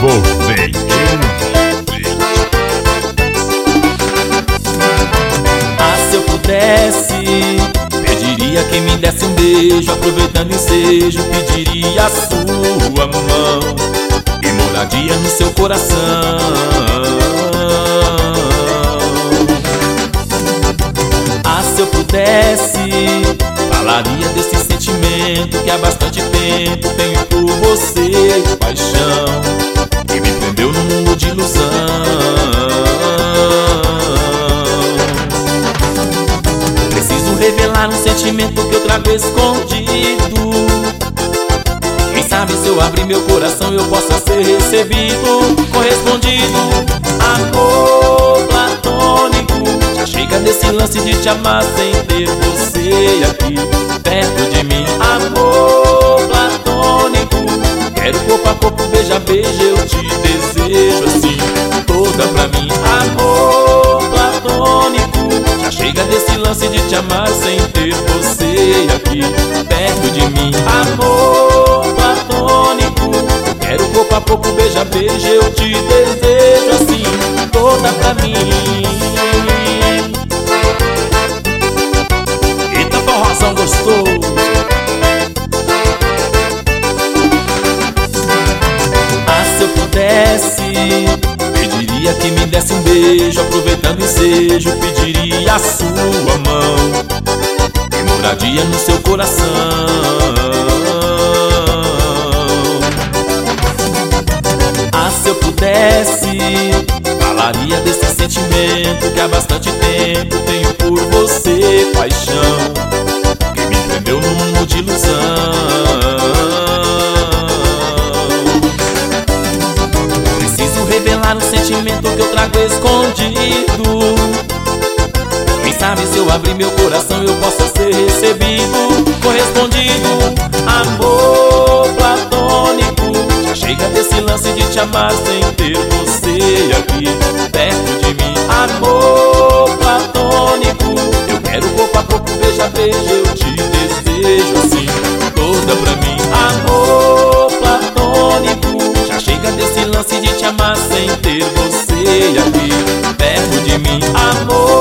envolvente. Ah, se eu pudesse, pediria que me desse um beijo. Aproveitando o ensejo, pediria a sua mão e moradia no seu coração. Ah, se eu pudesse, falaria desse sentimento que há bastante tempo tenho por você. Paixão que me prendeu num mundo de ilusão. Preciso revelar um sentimento que eu trago escondido. Quem sabe se eu abrir meu coração eu possa ser recebido, correspondido. Amor platônico, já chega nesse lance de te amar sem ter você aqui perto de mim. Amor platônico, quero corpo a corpo, beija, beija, eu te desejo assim, toda pra mim. Amor platônico, já chega desse lance de te amar sem ter você aqui perto de mim. Amor platônico, quero corpo a corpo, beija, beija, eu te desejo assim, toda pra mim. Eita, forrozão gostoso. Ah, se eu pudesse, pediria que me desse um beijo. Aproveitando o ensejo, pediria a sua mão e moradia no seu coração. Ah, se eu pudesse, falaria desse sentimento que há bastante tempo tenho por você. Paixão que me prendeu num mundo de ilusão. Preciso revelar um sentimento que eu trago escondido. Quem sabe se eu abrir meu coração eu possa ser recebido, correspondido. Amor platônico, já chega desse lance de te amar sem ter você aqui perto de mim. Amor platônico, eu quero corpo a corpo, beija, beija, eu te desejo assim, toda pra mim. Amor platônico, já chega desse lance de te amar sem ter você aqui perto de mim. Amor